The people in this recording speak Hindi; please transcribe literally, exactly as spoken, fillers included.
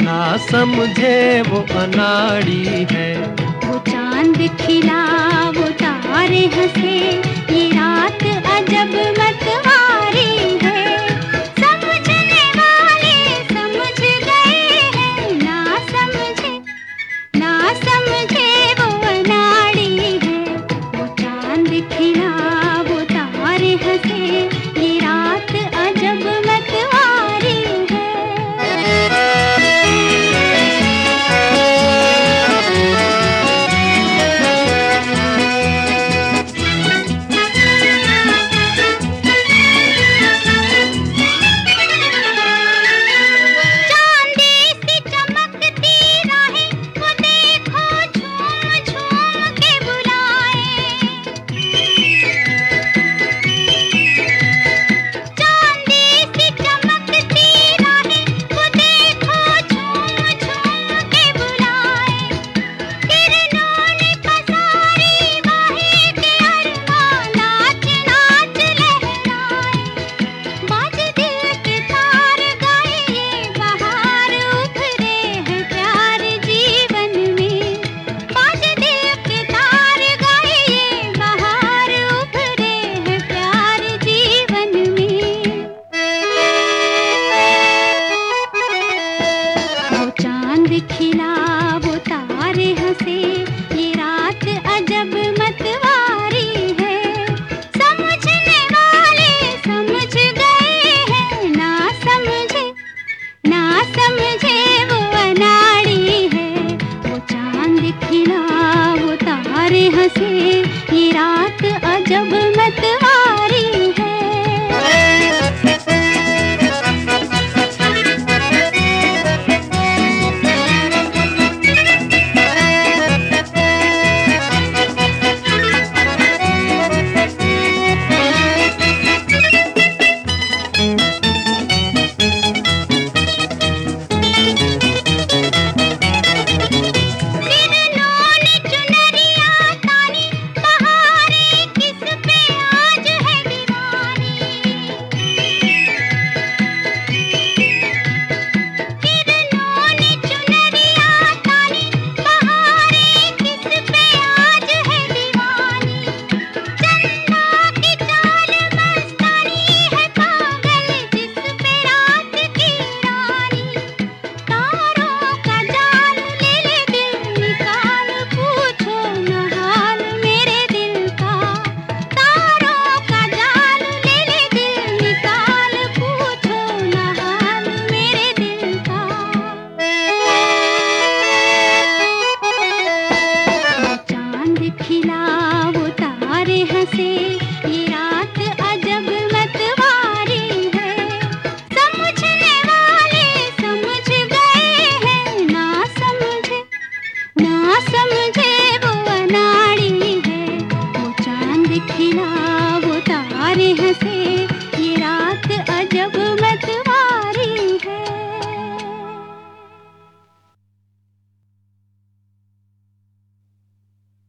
ना समझे वो अनाड़ी है। वो चांद खिला वो तारे हंसे, ये रात अजब मतवारी है। समझने वाले समझ गए हैं, ना समझे ना समझे वो अनाड़ी है। वो चांद खिला वो तारे हंसे, ये रात अजब मतवारी है। खिला वो तारे हंसे, ये रात अजब मतवारी है। समझने वाले समझ गए हैं, ना समझे ना समझे वो अनाड़ी है। वो चांद खिला वो तारे हंसे, ये रात अजब मतवारी है। खिला वो तारे हंसे,